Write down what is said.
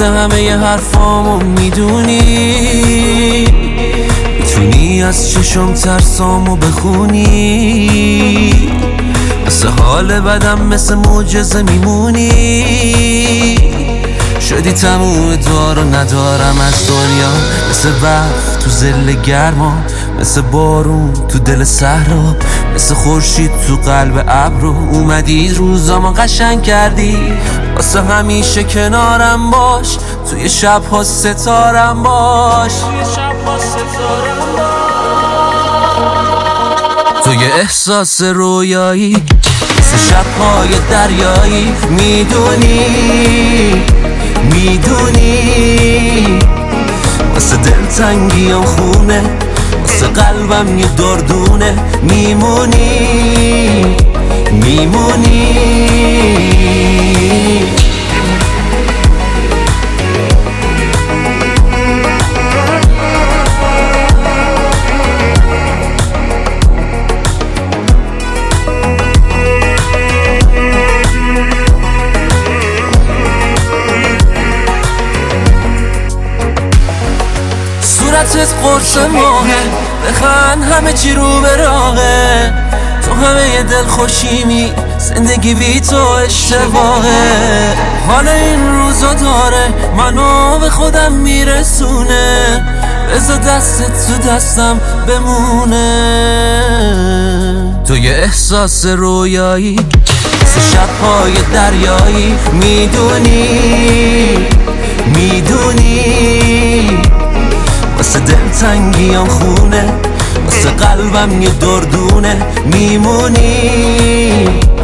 واسه همه حرفامو میدونی، میتونی از چشم ترسامو بخونی، مثل حال بدم مثل معجزه میمونی. شدی تموم دارو ندارم از دنیا، مثل برف تو ظل گرما، مثل بارون تو دل صحرا، مثل خورشید تو قلب ابرو. اومدی روزامو قشنگ کردی، واسه همیشه کنارم باش، توی شب‌ها ستارم باش. توی احساس رویایی مثل شب‌های دریایی، میدونی واسه دلتنگیام خونه، واسه قلبم یه دردونه. میمونی صورتت قرص ماهه، بخند همه چی رو به راهه، تو همه دل خوشیمی، زندگی بی تو اشتباهه. حال این روزا داره منو به خودم میرسونه، بذار دستت تو دستم بمونه. توی احساس رویایی مثل شب‌های دریایی، میدونی واسه دلتنگیام خونه، واسه قلبم یه دردونه. میمونی